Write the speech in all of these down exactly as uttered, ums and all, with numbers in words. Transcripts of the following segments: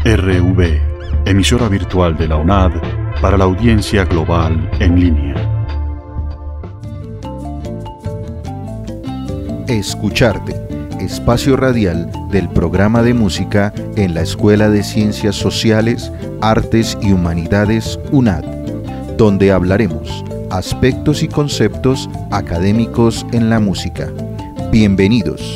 R V, emisora virtual de la UNAD para la audiencia global en línea. Escucharte, espacio radial del programa de música en la Escuela de Ciencias Sociales, Artes y Humanidades UNAD, donde hablaremos aspectos y conceptos académicos en la música. Bienvenidos.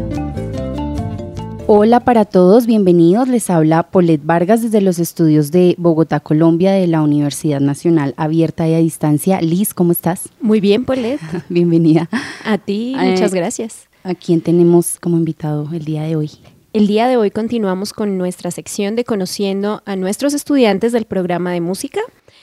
Hola para todos, bienvenidos. Les habla Paulette Vargas desde los estudios de Bogotá, Colombia, de la Universidad Nacional Abierta y a Distancia. Liz, ¿cómo estás? Muy bien, Paulette. Bienvenida. A ti, Eh, muchas gracias. ¿A quién tenemos como invitado el día de hoy? El día de hoy continuamos con nuestra sección de conociendo a nuestros estudiantes del programa de música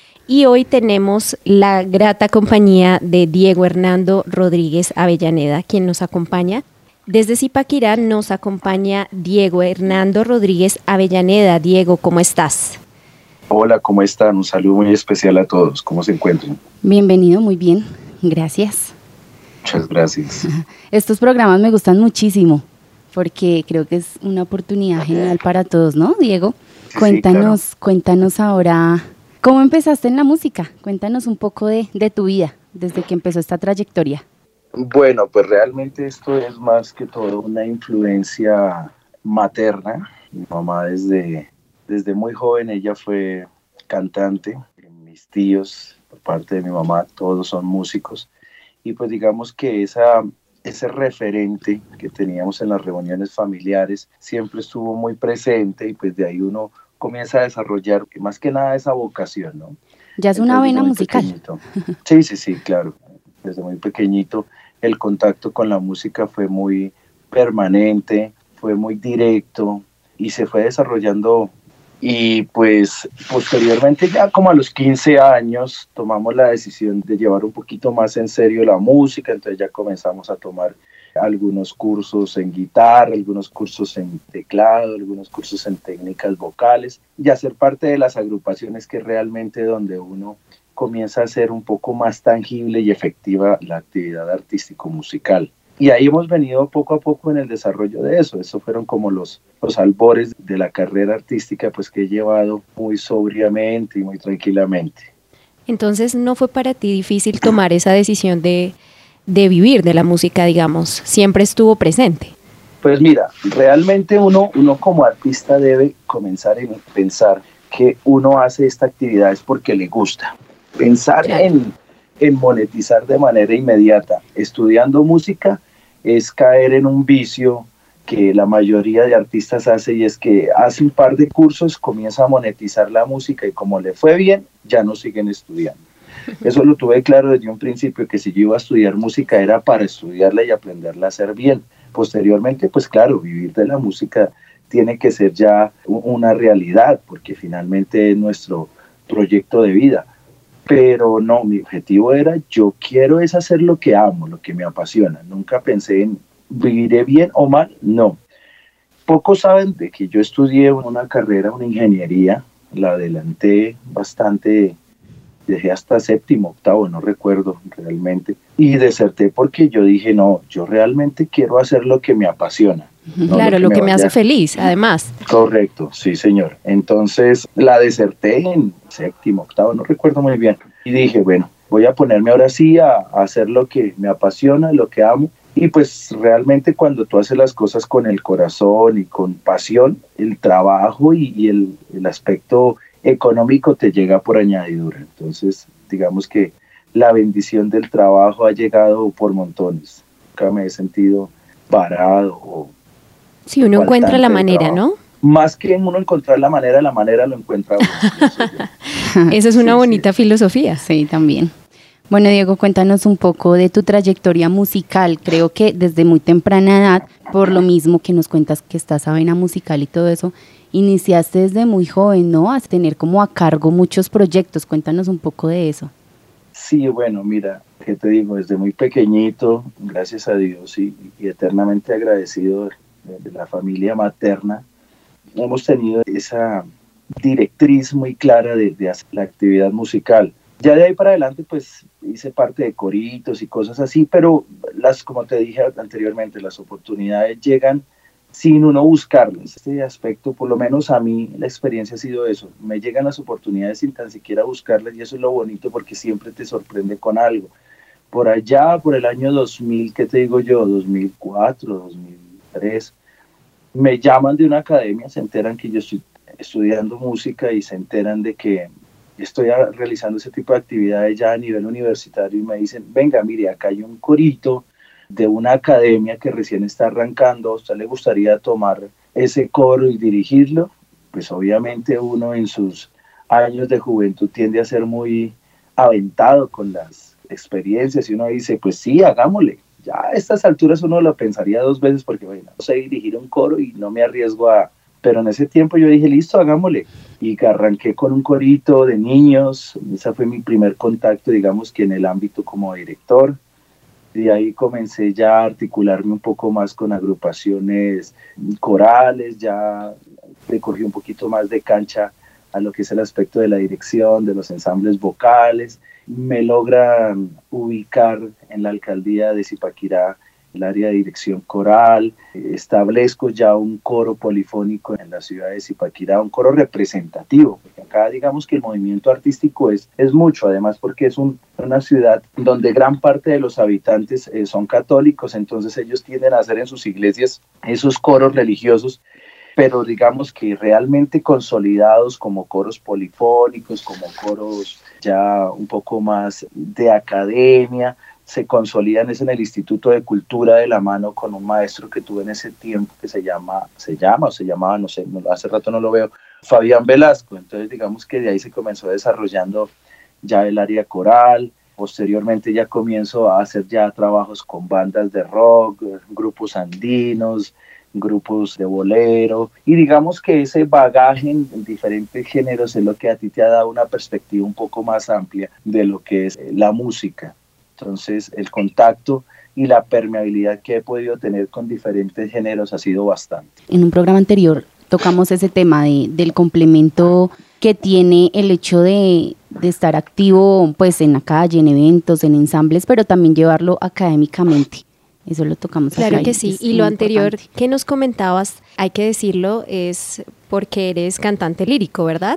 y hoy tenemos la grata compañía de Diego Hernando Rodríguez Avellaneda, quien nos acompaña. Desde Zipaquirá nos acompaña Diego Hernando Rodríguez Avellaneda. Diego, ¿cómo estás? Hola, ¿cómo están? Un saludo muy especial a todos. ¿Cómo se encuentran? Bienvenido, muy bien. Gracias. Muchas gracias. Estos programas me gustan muchísimo porque creo que es una oportunidad genial para todos, ¿no, Diego? Cuéntanos, sí, claro. Cuéntanos ahora, ¿cómo empezaste en la música? Cuéntanos un poco de, de tu vida, desde que empezó esta trayectoria. Bueno, pues realmente esto es más que todo una influencia materna. Mi mamá desde, desde muy joven, ella fue cantante. Mis tíos, por parte de mi mamá, todos son músicos. Y pues digamos que esa, ese referente que teníamos en las reuniones familiares siempre estuvo muy presente y pues de ahí uno comienza a desarrollar más que nada esa vocación, ¿no? Ya es una vena musical. Pequeñito. Sí, sí, sí, claro. Desde muy pequeñito el contacto con la música fue muy permanente, fue muy directo y se fue desarrollando. Y pues posteriormente ya como a los quince años tomamos la decisión de llevar un poquito más en serio la música, entonces ya comenzamos a tomar algunos cursos en guitarra, algunos cursos en teclado, algunos cursos en técnicas vocales y a ser parte de las agrupaciones que realmente donde uno comienza a ser un poco más tangible y efectiva la actividad artístico-musical. Y ahí hemos venido poco a poco en el desarrollo de eso. Esos fueron como los, los albores de la carrera artística pues que he llevado muy sobriamente y muy tranquilamente. Entonces, ¿no fue para ti difícil tomar esa decisión de, de vivir de la música, digamos? ¿Siempre estuvo presente? Pues mira, realmente uno, uno como artista debe comenzar a pensar que uno hace esta actividad es porque le gusta. Pensar Claro. en, en monetizar de manera inmediata estudiando música es caer en un vicio que la mayoría de artistas hace y es que hace un par de cursos, comienza a monetizar la música y como le fue bien, ya no siguen estudiando. Eso lo tuve claro desde un principio, que si yo iba a estudiar música era para estudiarla y aprenderla a hacer bien. Posteriormente, pues claro, vivir de la música tiene que ser ya una realidad porque finalmente es nuestro proyecto de vida. Pero no, mi objetivo era, yo quiero es hacer lo que amo, lo que me apasiona. Nunca pensé en viviré bien o mal, no. Pocos saben de que yo estudié una carrera, una ingeniería, la adelanté bastante, dejé hasta séptimo, octavo, no recuerdo realmente, y deserté porque yo dije, no, yo realmente quiero hacer lo que me apasiona. No Claro, lo que, lo que me, me hace vaya. Feliz, además. Correcto, sí, señor. Entonces la deserté en séptimo, octavo, no recuerdo muy bien. Y dije, bueno, voy a ponerme ahora sí a, a hacer lo que me apasiona, lo que amo. Y pues realmente cuando tú haces las cosas con el corazón y con pasión, el trabajo y, y el, el aspecto económico te llega por añadidura. Entonces, digamos que la bendición del trabajo ha llegado por montones. Nunca me he sentido parado o si uno encuentra la manera, ¿no? Más que uno encontrar la manera, la manera lo encuentra uno. Esa es una sí, bonita sí. filosofía. Sí, también. Bueno, Diego, cuéntanos un poco de tu trayectoria musical. Creo que desde muy temprana edad, por lo mismo que nos cuentas que estás a vena musical y todo eso, iniciaste desde muy joven, ¿no? A tener como a cargo muchos proyectos. Cuéntanos un poco de eso. Sí, bueno, mira, ¿qué te digo? Desde muy pequeñito, gracias a Dios y, y eternamente agradecido de la familia materna, hemos tenido esa directriz muy clara de, de hacer la actividad musical. Ya de ahí para adelante, pues hice parte de coritos y cosas así, pero las, como te dije anteriormente, las oportunidades llegan sin uno buscarlas. Este aspecto, por lo menos a mí, la experiencia ha sido eso. Me llegan las oportunidades sin tan siquiera buscarlas y eso es lo bonito porque siempre te sorprende con algo. Por allá, por el año dos mil, ¿qué te digo yo? dos mil cuatro, dos mil tres, me llaman de una academia, se enteran que yo estoy estudiando música y se enteran de que estoy realizando ese tipo de actividades ya a nivel universitario y me dicen, venga, mire, acá hay un corito de una academia que recién está arrancando, ¿a usted le gustaría tomar ese coro y dirigirlo? Pues obviamente uno en sus años de juventud tiende a ser muy aventado con las experiencias y uno dice, pues sí, hagámosle. Ya a estas alturas uno lo pensaría dos veces porque, bueno, no sé dirigir un coro y no me arriesgo a... Pero en ese tiempo yo dije, listo, hagámosle. Y arranqué con un corito de niños, ese fue mi primer contacto, digamos que en el ámbito como director. De ahí comencé ya a articularme un poco más con agrupaciones corales, ya le cogí un poquito más de cancha a lo que es el aspecto de la dirección, de los ensambles vocales. Me logran ubicar en la alcaldía de Zipaquirá el área de dirección coral, establezco ya un coro polifónico en la ciudad de Zipaquirá, un coro representativo, porque acá digamos que el movimiento artístico es, es mucho, además porque es un, una ciudad donde gran parte de los habitantes eh, son católicos, entonces ellos tienden a hacer en sus iglesias esos coros religiosos, pero digamos que realmente consolidados como coros polifónicos, como coros ya un poco más de academia, se consolidan es en el Instituto de Cultura de la mano con un maestro que tuve en ese tiempo que se llama, se llama o se llamaba, no sé, hace rato no lo veo, Fabián Velasco. Entonces digamos que de ahí se comenzó desarrollando ya el área coral. Posteriormente ya comienzo a hacer ya trabajos con bandas de rock, grupos andinos, grupos de bolero, y digamos que ese bagaje en, en diferentes géneros es lo que a ti te ha dado una perspectiva un poco más amplia de lo que es la música. Entonces el contacto y la permeabilidad que he podido tener con diferentes géneros ha sido bastante. En un programa anterior tocamos ese tema de, del complemento que tiene el hecho de, de estar activo pues en la calle, en eventos, en ensambles, pero también llevarlo académicamente. Eso lo tocamos acá. Claro que sí, y lo anterior importante que nos comentabas, hay que decirlo, es porque eres cantante lírico, ¿verdad?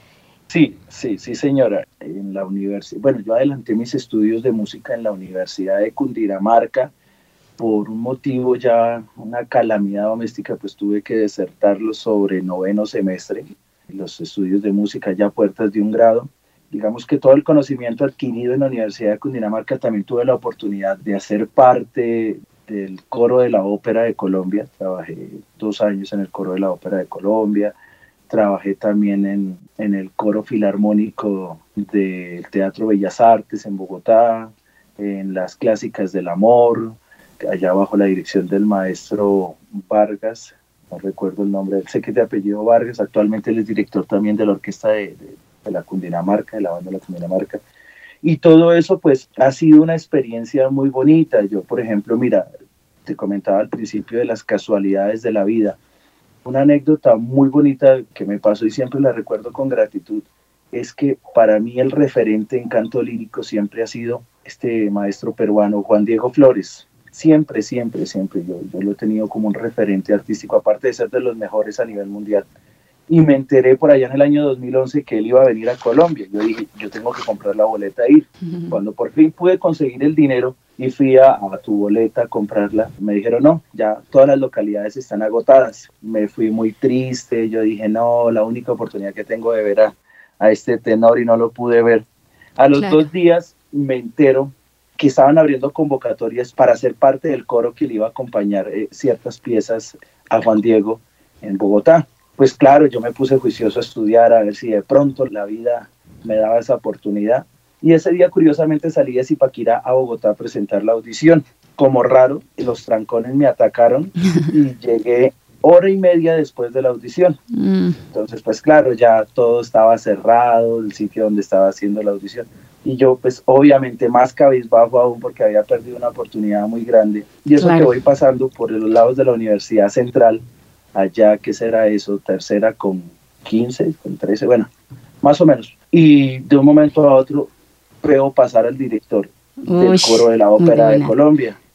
Sí, sí, sí señora. En la universidad, bueno, yo adelanté mis estudios de música en la Universidad de Cundinamarca. Por un motivo ya, una calamidad doméstica, pues tuve que desertarlo sobre noveno semestre. Los estudios de música ya a puertas de un grado. Digamos que todo el conocimiento adquirido en la Universidad de Cundinamarca, también tuve la oportunidad de hacer parte del coro de la Ópera de Colombia. Trabajé dos años en el coro de la Ópera de Colombia. Trabajé también en, en el coro filarmónico del Teatro Bellas Artes en Bogotá, en las Clásicas del Amor, allá bajo la dirección del maestro Vargas, no recuerdo el nombre, sé que es de apellido Vargas, actualmente él es director también de la orquesta de, de, de la Cundinamarca, de la banda de la Cundinamarca. Y todo eso pues ha sido una experiencia muy bonita. Yo, por ejemplo, mira, te comentaba al principio de las casualidades de la vida. Una anécdota muy bonita que me pasó y siempre la recuerdo con gratitud es que para mí el referente en canto lírico siempre ha sido este maestro peruano Juan Diego Flores. Siempre, siempre, siempre yo, yo lo he tenido como un referente artístico, aparte de ser de los mejores a nivel mundial. Y me enteré por allá en el año dos mil once que él iba a venir a Colombia. Yo dije, yo tengo que comprar la boleta e ir. Uh-huh. Cuando por fin pude conseguir el dinero y fui a, a tu boleta a comprarla, me dijeron, no, ya todas las localidades están agotadas. Me fui muy triste, yo dije, no, la única oportunidad que tengo de ver a, a este tenor y no lo pude ver. A los claro. dos días me entero que estaban abriendo convocatorias para ser parte del coro que le iba a acompañar eh, ciertas piezas a Juan Diego en Bogotá. Pues claro, yo me puse juicioso a estudiar, a ver si de pronto la vida me daba esa oportunidad. Y ese día, curiosamente, salí de Zipaquirá a Bogotá a presentar la audición. Como raro, los trancones me atacaron y llegué hora y media después de la audición. Mm. Entonces, pues claro, ya todo estaba cerrado, el sitio donde estaba haciendo la audición. Y yo, pues obviamente, más cabizbajo aún porque había perdido una oportunidad muy grande. Y eso claro. que voy pasando por los lados de la Universidad Central, allá, ¿qué será eso? Tercera con quince, con trece, bueno, más o menos. Y de un momento a otro veo pasar al director Uy, del coro de la Ópera de Colombia.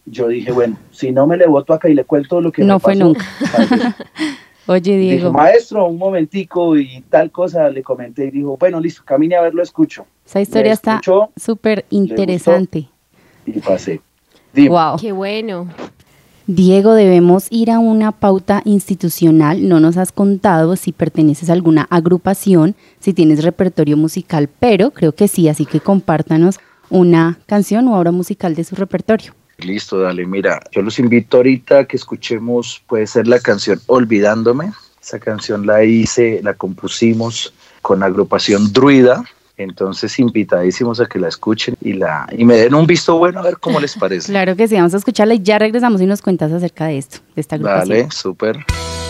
yo dije, bueno, si no me le boto acá y le cuento lo que no me fue pasó, nunca. Oye, Diego. Dije, maestro, un momentico y tal cosa, le comenté y dijo, bueno, listo, camine a ver, lo escucho. Esa historia está súper interesante. Y pasé. Dime. Wow. Qué bueno. Diego, debemos ir a una pauta institucional. No nos has contado si perteneces a alguna agrupación, si tienes repertorio musical, pero creo que sí, así que compártanos una canción o obra musical de su repertorio. Listo, dale, mira, yo los invito ahorita a que escuchemos, puede ser la canción Olvidándome. Esa canción la hice, la compusimos con la agrupación Druida. Entonces, invitadísimos a que la escuchen y la y me den un visto bueno a ver cómo les parece. Claro que sí, vamos a escucharla y ya regresamos y nos cuentas acerca de esto, de esta agrupación. Dale, súper.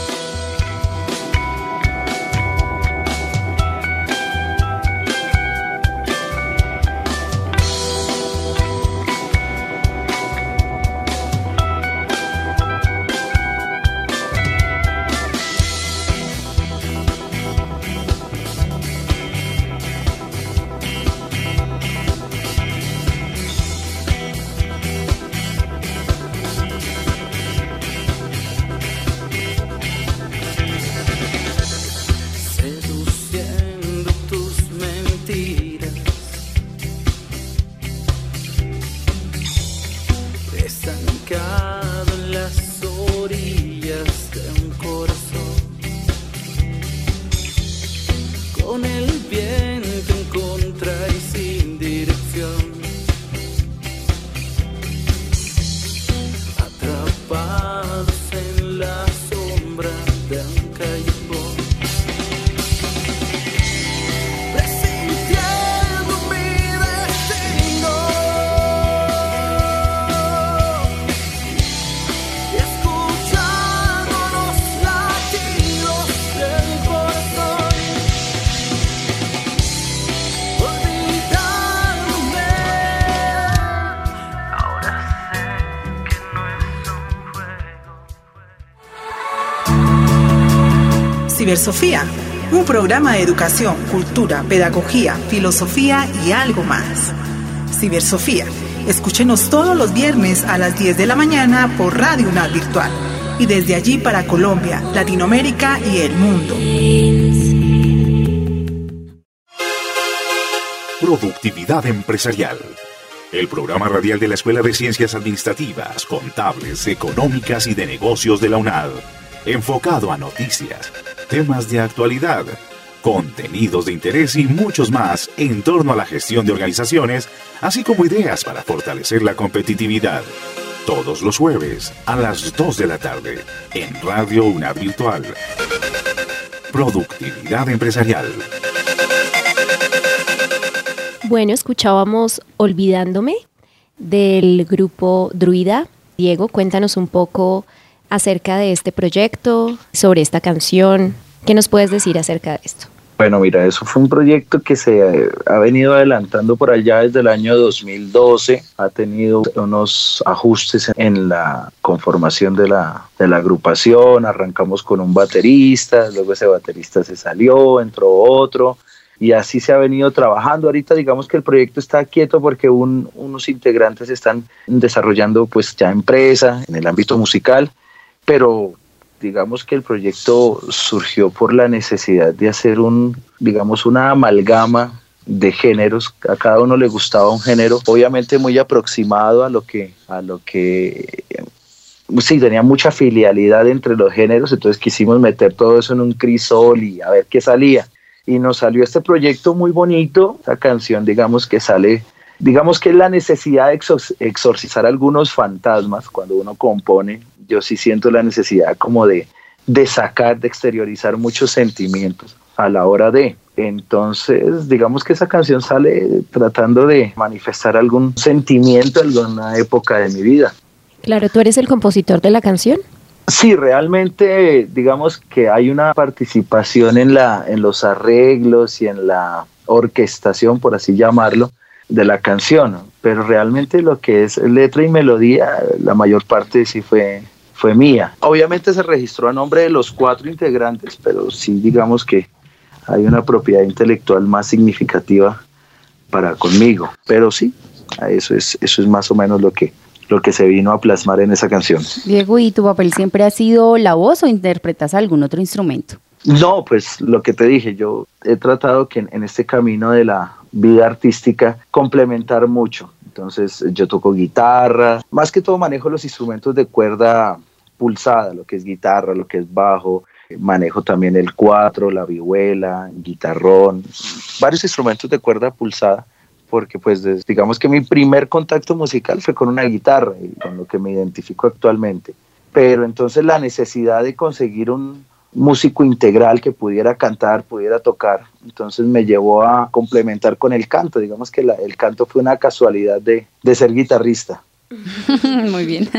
Cibersofía, un programa de educación, cultura, pedagogía, filosofía y algo más. Cibersofía, escúchenos todos los viernes a las diez de la mañana por Radio UNAD Virtual y desde allí para Colombia, Latinoamérica y el mundo. Productividad empresarial. El programa radial de la Escuela de Ciencias Administrativas, Contables, Económicas y de Negocios de la UNAD. Enfocado a noticias, temas de actualidad, contenidos de interés y muchos más en torno a la gestión de organizaciones, así como ideas para fortalecer la competitividad. Todos los jueves a las dos de la tarde en Radio UNAD Virtual. Productividad empresarial. Bueno, escuchábamos Olvidándome del grupo Druida. Diego, cuéntanos un poco acerca de este proyecto, sobre esta canción. ¿Qué nos puedes decir acerca de esto? Bueno, mira, eso fue un proyecto que se ha venido adelantando por allá desde el año dos mil doce. Ha tenido unos ajustes en la conformación de la, de la agrupación. Arrancamos con un baterista, luego ese baterista se salió, entró otro, y así se ha venido trabajando. Ahorita digamos que el proyecto está quieto porque un, unos integrantes están desarrollando pues ya empresa en el ámbito musical, pero digamos que el proyecto surgió por la necesidad de hacer un, digamos, una amalgama de géneros. A cada uno le gustaba un género, obviamente muy aproximado a lo que, a lo que, sí, tenía mucha filialidad entre los géneros, entonces quisimos meter todo eso en un crisol y a ver qué salía. Y nos salió este proyecto muy bonito, esta canción, digamos que sale, digamos que es la necesidad de exor- exorcizar algunos fantasmas cuando uno compone. Yo sí siento la necesidad como de, de sacar, de exteriorizar muchos sentimientos a la hora de. Entonces, digamos que esa canción sale tratando de manifestar algún sentimiento, alguna época de mi vida. Claro, ¿tú eres el compositor de la canción? Sí, realmente, digamos que hay una participación en, la, en los arreglos y en la orquestación, por así llamarlo, de la canción, pero realmente lo que es letra y melodía, la mayor parte sí fue... fue mía. Obviamente se registró a nombre de los cuatro integrantes, pero sí digamos que hay una propiedad intelectual más significativa para conmigo. Pero sí, eso es, eso es más o menos lo que, lo que se vino a plasmar en esa canción. Diego, ¿y tu papel siempre ha sido la voz o interpretas algún otro instrumento? No, pues lo que te dije, yo he tratado que en, en este camino de la vida artística complementar mucho. Entonces yo toco guitarra, más que todo manejo los instrumentos de cuerda pulsada, lo que es guitarra, lo que es bajo, manejo también el cuatro, la vihuela, guitarrón, varios instrumentos de cuerda pulsada, porque pues digamos que mi primer contacto musical fue con una guitarra y con lo que me identifico actualmente. Pero entonces la necesidad de conseguir un músico integral que pudiera cantar, pudiera tocar, entonces me llevó a complementar con el canto. Digamos que la, el canto fue una casualidad de, de ser guitarrista. Muy bien.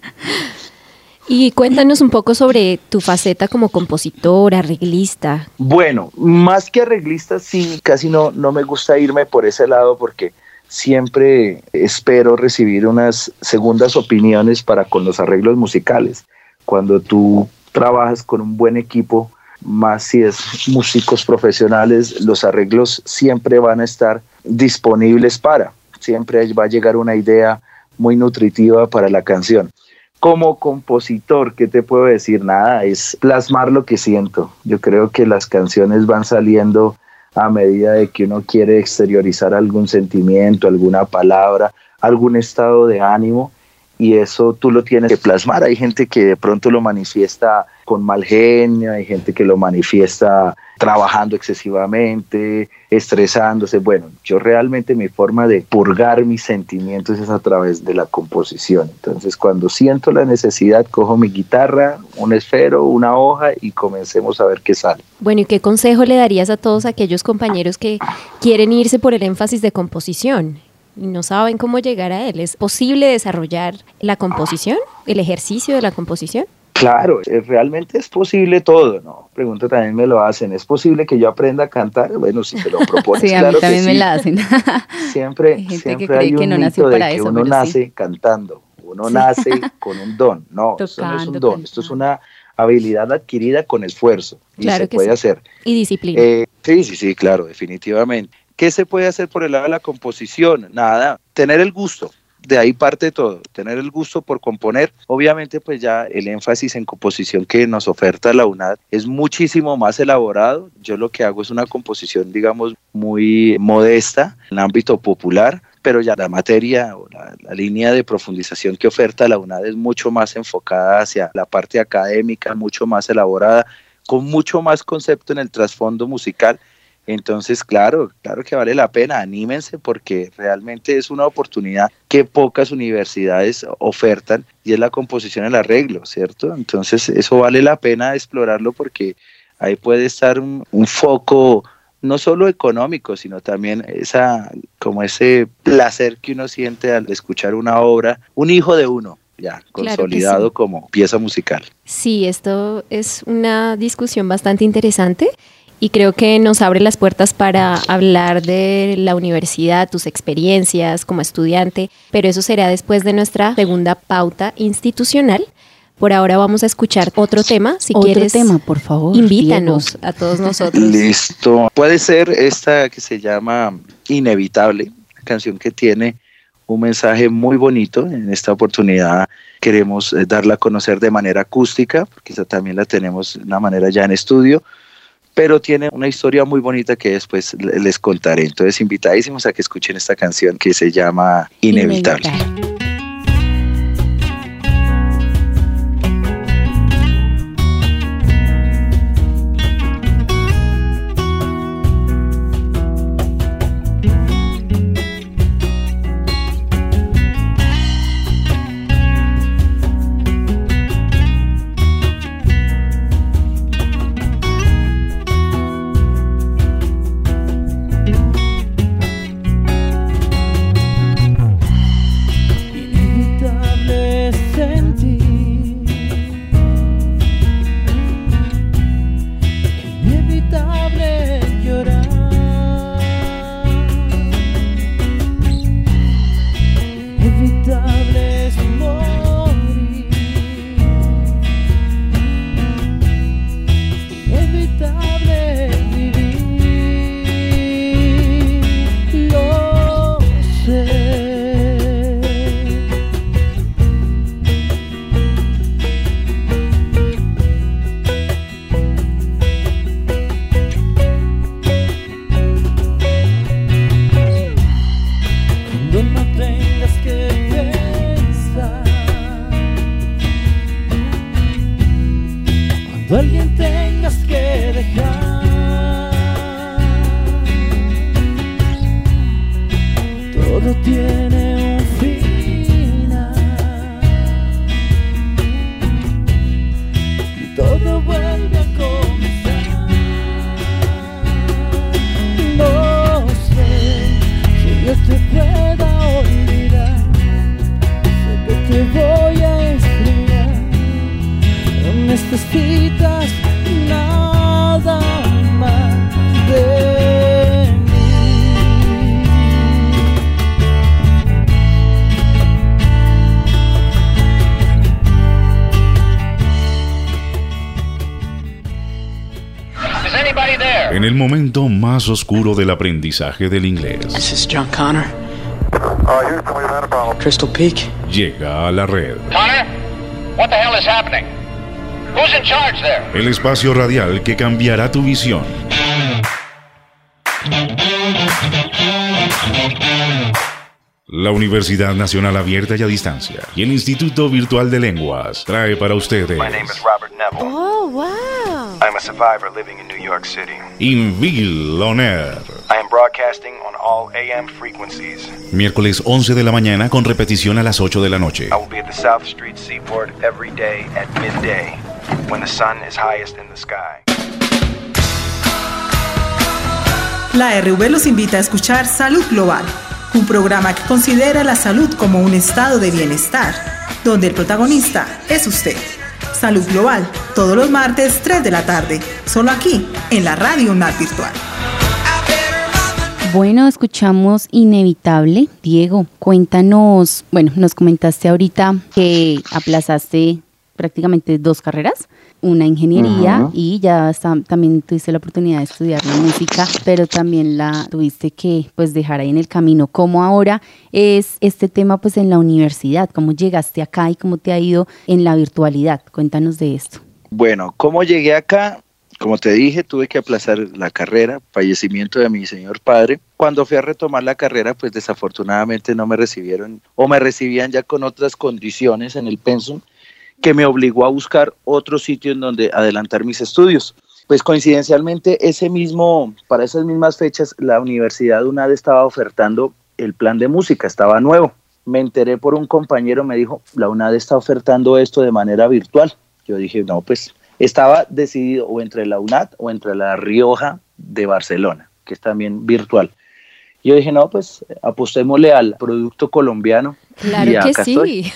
Y cuéntanos un poco sobre tu faceta como compositor, arreglista. Bueno, más que arreglista, sí, casi no, no me gusta irme por ese lado porque siempre espero recibir unas segundas opiniones para con los arreglos musicales. Cuando tú trabajas con un buen equipo, más si es músicos profesionales, los arreglos siempre van a estar disponibles para, siempre va a llegar una idea muy nutritiva para la canción. Como compositor, ¿qué te puedo decir? Nada, es plasmar lo que siento. Yo creo que las canciones van saliendo a medida de que uno quiere exteriorizar algún sentimiento, alguna palabra, algún estado de ánimo, y eso tú lo tienes que plasmar. Hay gente que de pronto lo manifiesta con mal genio, hay gente que lo manifiesta trabajando excesivamente, estresándose. Bueno, yo realmente mi forma de purgar mis sentimientos es a través de la composición. Entonces, cuando siento la necesidad, cojo mi guitarra, un esfero, una hoja y comencemos a ver qué sale. Bueno, ¿y qué consejo le darías a todos aquellos compañeros que quieren irse por el énfasis de composición y no saben cómo llegar a él? ¿Es posible desarrollar la composición, el ejercicio de la composición? Claro, realmente es posible todo, ¿no? Pregunta también me lo hacen, ¿es posible que yo aprenda a cantar? Bueno, si te lo propones, sí, claro a mí también que me sí. la hacen. Siempre, hay gente siempre que cree hay un que no mito nació de para que eso, uno pero nace sí. cantando, uno Sí. nace con un don. No, Tocando, esto no es un don, cantando. esto es una habilidad adquirida con esfuerzo y Claro se que puede sí. hacer. Y disciplina. Eh, sí, sí, sí, claro, definitivamente. ¿Qué se puede hacer por el lado de la composición? Nada, tener el gusto. De ahí parte todo, tener el gusto por componer. Obviamente pues ya el énfasis en composición que nos oferta la UNAD es muchísimo más elaborado. Yo lo que hago es una composición, digamos, muy modesta en el ámbito popular, pero ya la materia o la, la línea de profundización que oferta la UNAD es mucho más enfocada hacia la parte académica, mucho más elaborada, con mucho más concepto en el trasfondo musical. Entonces, claro, claro que vale la pena, anímense porque realmente es una oportunidad que pocas universidades ofertan y es la composición, el arreglo, ¿cierto? Entonces, eso vale la pena explorarlo porque ahí puede estar un, un foco no solo económico, sino también esa, como ese placer que uno siente al escuchar una obra, un hijo de uno, ya consolidado Claro que sí. como pieza musical. Sí, esto es una discusión bastante interesante. Y creo que nos abre las puertas para hablar de la universidad, tus experiencias como estudiante, pero eso será después de nuestra segunda pauta institucional. Por ahora vamos a escuchar otro tema. Si Otro quieres, tema, por favor. invítanos Diego. a todos nosotros. Listo. Puede ser esta que se llama Inevitable, canción que tiene un mensaje muy bonito. En esta oportunidad queremos eh, darla a conocer de manera acústica, porque esa también la tenemos de una manera ya en estudio, pero tiene una historia muy bonita que después les contaré. Entonces, invitadísimos a que escuchen esta canción que se llama Inevitable. Inevitable. cuando alguien tengas que dejar. Todo tiene un final y todo vuelve a comenzar. No sé si Dios te pueda olvidar, sé que te voy a extrañar. No necesitas nada más de mí. En el momento más oscuro del aprendizaje del inglés, This is John Connor. Crystal Peak. llega a la red. Connor, what the hell is happening? Who's in charge there? El espacio radial que cambiará tu visión. La Universidad Nacional Abierta y a Distancia y el Instituto Virtual de Lenguas trae para ustedes My name is Robert Neville. Oh, wow. I'm a survivor living in New York City. Invil On Air. I am broadcasting on all A M frequencies. Miércoles once de la mañana con repetición a las ocho de la noche. I will be at the South Street Seaport every day at midday when the sun is highest in the sky. La R V los invita a escuchar Salud Global, un programa que considera la salud como un estado de bienestar, donde el protagonista es usted. Salud Global, todos los martes, tres de la tarde, solo aquí, en la Radio UNAD Virtual. Bueno, escuchamos Inevitable. Diego, cuéntanos, bueno, nos comentaste ahorita que aplazaste prácticamente dos carreras, una ingeniería uh-huh. y ya está, también tuviste la oportunidad de estudiar la música, pero también la tuviste que pues dejar ahí en el camino. ¿Cómo ahora es este tema pues en la universidad? ¿Cómo llegaste acá y cómo te ha ido en la virtualidad? Cuéntanos de esto. Bueno, ¿cómo llegué acá? Como te dije, tuve que aplazar la carrera, fallecimiento de mi señor padre. Cuando fui a retomar la carrera, pues desafortunadamente no me recibieron o me recibían ya con otras condiciones en el pensum, que me obligó a buscar otro sitio en donde adelantar mis estudios. Pues coincidencialmente, ese mismo, para esas mismas fechas, la Universidad UNAD estaba ofertando el plan de música, estaba nuevo. Me enteré por un compañero, me dijo, la UNAD está ofertando esto de manera virtual. Yo dije, no, pues estaba decidido o entre la UNAD o entre la Rioja de Barcelona, que es también virtual. Yo dije, no, pues apostémosle al producto colombiano. Claro y que acá sí. Estoy.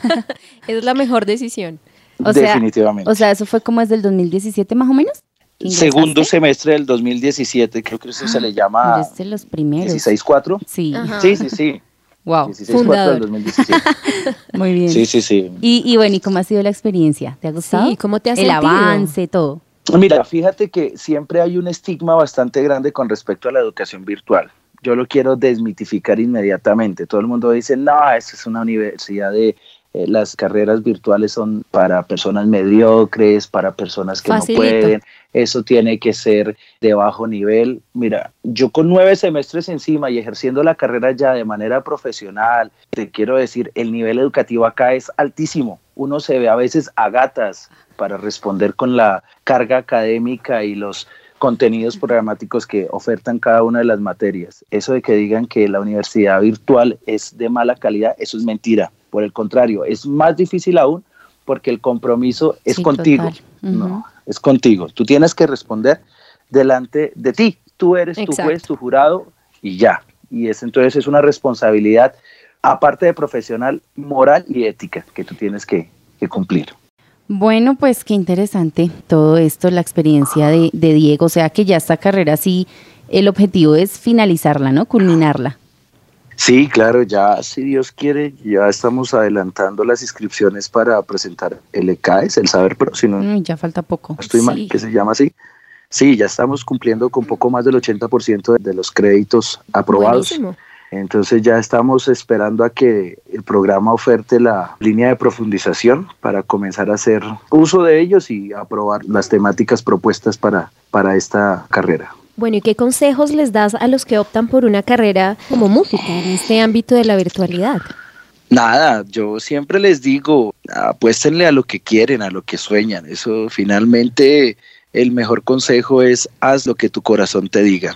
Es la mejor decisión. O sea, definitivamente. O sea, eso fue como desde el dos mil diecisiete más o menos. Segundo semestre del dos mil diecisiete, creo que eso ah, se le llama desde los primeros. dieciséis cuatro. Sí. Ajá. Sí, sí, sí. Wow. dieciséis cuatro del dos mil diecisiete. Muy bien. Sí, sí, sí. Y, y bueno, ¿y cómo ha sido la experiencia? ¿Te ha gustado? Sí, ¿cómo te has El sentido? avance, todo. Mira, fíjate que siempre hay un estigma bastante grande con respecto a la educación virtual. Yo lo quiero desmitificar inmediatamente. Todo el mundo dice, no, esto es una universidad de... Eh, las carreras virtuales son para personas mediocres, para personas que Facilito. no pueden, eso tiene que ser de bajo nivel. Mira, yo con nueve semestres encima y ejerciendo la carrera ya de manera profesional, te quiero decir, el nivel educativo acá es altísimo. Uno se ve a veces a gatas para responder con la carga académica y los contenidos programáticos que ofertan cada una de las materias. Eso de que digan que la universidad virtual es de mala calidad, eso es mentira. Por el contrario, es más difícil aún porque el compromiso es sí, contigo. Uh-huh. No, es contigo. Tú tienes que responder delante de ti. Tú eres Exacto. tu juez, tu jurado y ya. Y es, entonces es una responsabilidad, aparte de profesional, moral y ética que tú tienes que, que cumplir. Bueno, pues qué interesante todo esto, la experiencia de, de Diego. O sea que ya esta carrera sí, el objetivo es finalizarla, ¿no? Culminarla. Sí, claro, ya si Dios quiere, ya estamos adelantando las inscripciones para presentar el E C A E S, el Saber Pro, si no, mm, ya falta poco. Estoy sí. mal, que se llama así. Sí, ya estamos cumpliendo con poco más del ochenta por ciento de los créditos aprobados. Buenísimo. Entonces ya estamos esperando a que el programa oferte la línea de profundización para comenzar a hacer uso de ellos y aprobar las temáticas propuestas para, para esta carrera. Bueno, ¿y qué consejos les das a los que optan por una carrera como música en este ámbito de la virtualidad? Nada, yo siempre les digo, apuéstenle a lo que quieren, a lo que sueñan. Eso finalmente el mejor consejo es haz lo que tu corazón te diga.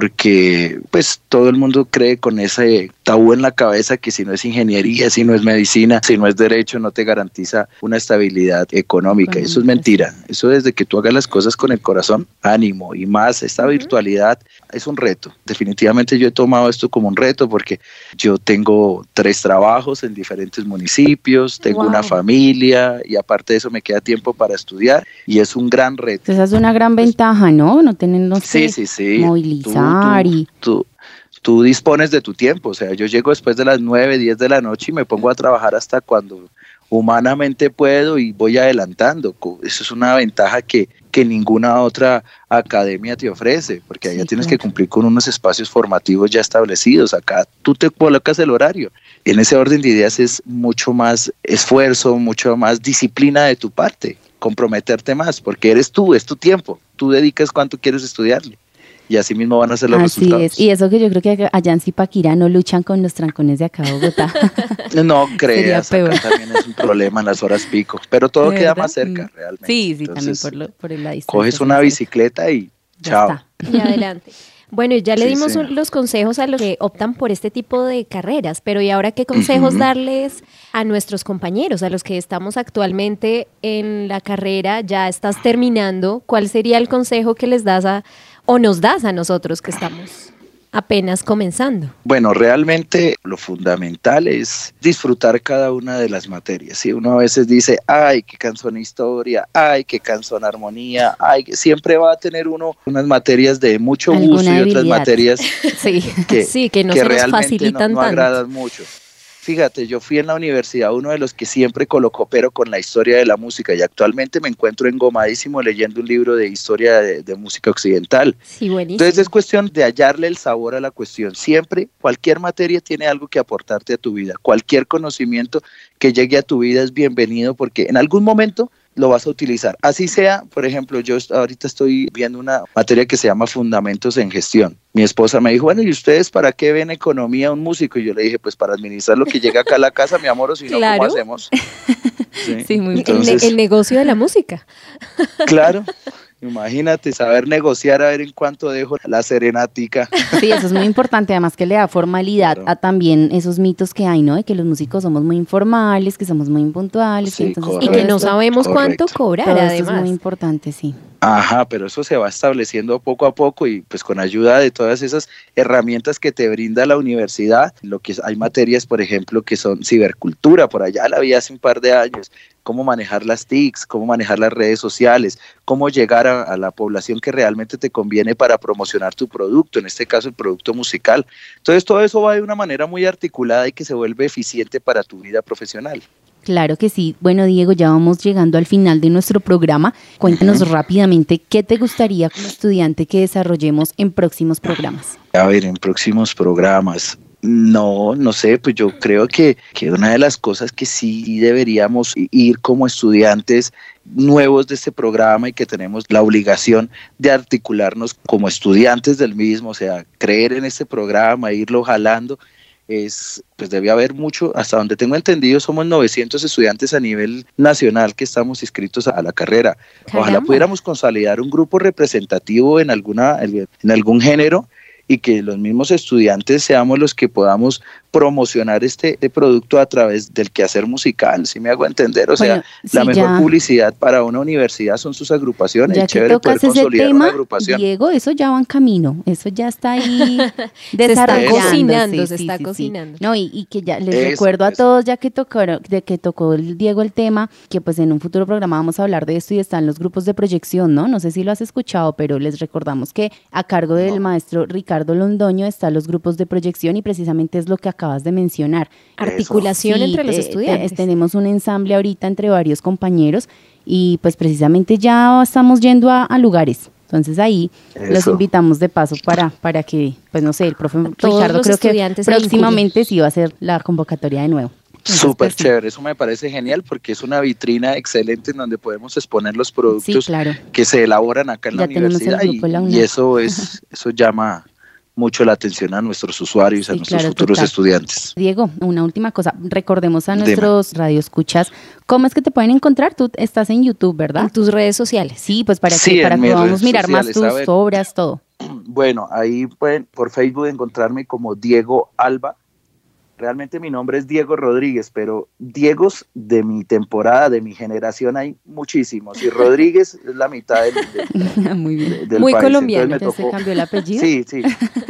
Porque pues todo el mundo cree con ese tabú en la cabeza que si no es ingeniería, si no es medicina, si no es derecho, no te garantiza una estabilidad económica. Económica. Eso es mentira. Eso desde que tú hagas las cosas con el corazón, ánimo y más. Esta uh-huh. virtualidad es un reto. Definitivamente yo he tomado esto como un reto porque yo tengo tres trabajos en diferentes municipios, tengo wow. una familia y aparte de eso me queda tiempo para estudiar y es un gran reto. Esa es una gran pues, ventaja, ¿no? No tener, no sé, sí, sí, sí. movilizar. Tú, tú, tú, tú dispones de tu tiempo, o sea, yo llego después de las nueve, diez de la noche y me pongo a trabajar hasta cuando humanamente puedo y voy adelantando. Eso es una ventaja que, que ninguna otra academia te ofrece, porque allá sí, tienes claro. que cumplir con unos espacios formativos ya establecidos. Acá tú te colocas el horario. En ese orden de ideas es mucho más esfuerzo, mucho más disciplina de tu parte, comprometerte más, porque eres tú, es tu tiempo, tú dedicas cuánto quieres estudiarle. Y así mismo van a ser los así resultados. Es. Y eso que yo creo que allá en Zipaquirá no luchan con los trancones de acá de Bogotá. No creas, acá también es un problema en las horas pico, pero todo queda más cerca realmente. Sí, sí, Entonces, también por, lo, por la distancia. Coges una bicicleta y ya chao. Está. Y adelante. Bueno, ya le sí, dimos sí. los consejos a los que optan por este tipo de carreras, pero ¿y ahora qué consejos uh-huh. darles a nuestros compañeros, a los que estamos actualmente en la carrera, ya estás terminando? ¿Cuál sería el consejo que les das a, o nos das a nosotros que estamos apenas comenzando? Bueno, realmente lo fundamental es disfrutar cada una de las materias. Si uno a veces dice, ay, qué cansón historia, ay, qué cansón armonía, ay, siempre va a tener uno unas materias de mucho gusto y otras materias sí. que, sí, que no que se nos realmente facilitan no, no tanto. agradan mucho. Fíjate, yo fui en la universidad uno de los que siempre colocó pero con la historia de la música y actualmente me encuentro engomadísimo leyendo un libro de historia de, de música occidental. Sí, buenísimo. Entonces es cuestión de hallarle el sabor a la cuestión. Siempre, cualquier materia tiene algo que aportarte a tu vida. Cualquier conocimiento que llegue a tu vida es bienvenido porque en algún momento lo vas a utilizar. Así sea, por ejemplo, yo ahorita estoy viendo una materia que se llama Fundamentos en Gestión. Mi esposa me dijo, bueno, ¿y ustedes para qué ven economía un músico? Y yo le dije, pues para administrar lo que llega acá a la casa, mi amor, o si no, claro. ¿cómo hacemos? Sí, sí muy Entonces, el, el negocio de la música. Claro. Imagínate, saber negociar a ver en cuánto dejo la serenática. Sí, eso es muy importante, además que le da formalidad claro. a también esos mitos que hay, ¿no? De que los músicos somos muy informales, que somos muy impuntuales. Sí, que entonces, y que no sabemos correcto. cuánto cobrar, todo además. eso es muy importante, sí. Ajá, pero eso se va estableciendo poco a poco y pues con ayuda de todas esas herramientas que te brinda la universidad, lo que hay materias, por ejemplo, que son cibercultura, por allá la vi hace un par de años, cómo manejar las T I Cs, cómo manejar las redes sociales, cómo llegar a, a la población que realmente te conviene para promocionar tu producto, en este caso el producto musical. Entonces todo eso va de una manera muy articulada y que se vuelve eficiente para tu vida profesional. Claro que sí. Bueno, Diego, ya vamos llegando al final de nuestro programa. Cuéntanos uh-huh. rápidamente qué te gustaría como estudiante que desarrollemos en próximos programas. A ver, en próximos programas. No, no sé, pues yo creo que, que una de las cosas que sí deberíamos ir como estudiantes nuevos de este programa y que tenemos la obligación de articularnos como estudiantes del mismo, o sea, creer en este programa, irlo jalando, es, pues debe haber mucho, hasta donde tengo entendido somos novecientos estudiantes a nivel nacional que estamos inscritos a la carrera. Caramba. Ojalá pudiéramos consolidar un grupo representativo en alguna, en algún género y que los mismos estudiantes seamos los que podamos promocionar este, este producto a través del quehacer musical, si me hago entender, o sea, bueno, la sí, mejor ya. publicidad para una universidad son sus agrupaciones, Ya chévere que tocas poder ese consolidar tema, una agrupación. Diego, eso ya va en camino, eso ya está ahí se está cocinando, sí, se sí, está sí, cocinando. Sí. No, y, y que ya les Eso, recuerdo a eso. todos, ya que tocó, de que tocó el Diego el tema, que pues en un futuro programa vamos a hablar de esto y están los grupos de proyección, ¿no? No sé si lo has escuchado, pero les recordamos que a cargo del No. maestro Ricardo Londoño están los grupos de proyección y precisamente es lo que acabas de mencionar. Articulación Sí, entre los te- estudiantes. te- tenemos un ensamble ahorita entre varios compañeros y pues precisamente ya estamos yendo a, a lugares. Entonces ahí los Eso. invitamos de paso para, para que, pues no sé, el profe todos Ricardo los creo que estudiantes se próximamente sí va a hacer la convocatoria de nuevo. Entonces, Súper pues, sí. chévere, eso me parece genial porque es una vitrina excelente en donde podemos exponer los productos Sí, claro. que se elaboran acá en Ya la tenemos el universidad y, grupo de la y UNAD. eso es, eso llama mucho la atención a nuestros usuarios, Sí, a nuestros claro, futuros total. estudiantes. Diego, una última cosa. Recordemos a Dime. nuestros radioescuchas, ¿cómo es que te pueden encontrar? Tú estás en YouTube, ¿verdad? En tus redes sociales. Sí, pues para Sí, que para en que mis podamos redes mirar más sociales, a tus ver. obras, todo. Bueno, ahí pueden por Facebook encontrarme como Diego Alba. Realmente mi nombre es Diego Rodríguez, pero Diegos de mi temporada, de mi generación hay muchísimos, y Rodríguez es la mitad del, del, Muy bien. del Muy país. colombiano. Entonces me ¿Ya se tocó- cambió el apellido? Sí, sí.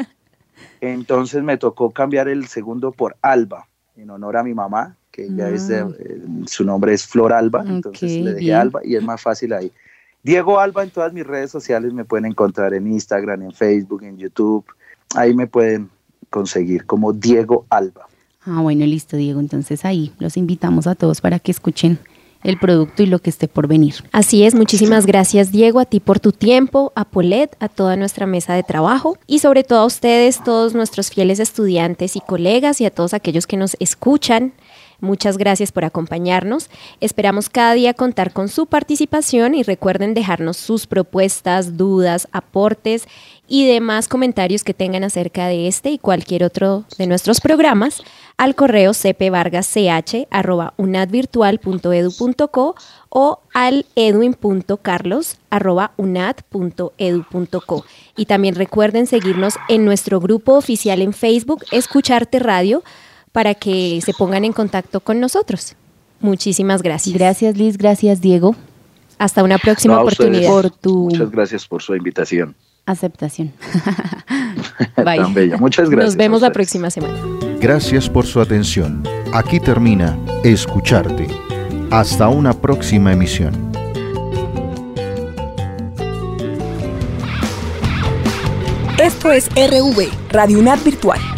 Entonces me tocó cambiar el segundo por Alba, en honor a mi mamá, que ella es de, Ah. eh, su nombre es Flor Alba, entonces Ok, le dejé bien. Alba y es más fácil ahí. Diego Alba en todas mis redes sociales me pueden encontrar en Instagram, en Facebook, en YouTube. Ahí me pueden conseguir como Diego Alba. Ah, bueno, listo, Diego. Entonces ahí los invitamos a todos para que escuchen el producto y lo que esté por venir. Así es, muchísimas gracias Diego, a ti por tu tiempo, a Paulette, a toda nuestra mesa de trabajo y sobre todo a ustedes, todos nuestros fieles estudiantes y colegas y a todos aquellos que nos escuchan. Muchas gracias por acompañarnos. Esperamos cada día contar con su participación y recuerden dejarnos sus propuestas, dudas, aportes y demás comentarios que tengan acerca de este y cualquier otro de nuestros programas al correo c p vargas c h arroba unadvirtual punto edu punto co o al edwin punto carlos arroba unad punto edu punto co. Y también recuerden seguirnos en nuestro grupo oficial en Facebook, Escucharte Radio, para que se pongan en contacto con nosotros. Muchísimas gracias. Gracias, Liz. Gracias, Diego, Hasta una próxima No, a ustedes. oportunidad. por tu Muchas gracias por su invitación. aceptación. Bye. Tan bella. Muchas gracias. Nos vemos a la ustedes. próxima semana. Gracias por su atención. Aquí termina Escucharte. Hasta una próxima emisión. Esto es R V, Radio UNAD Virtual.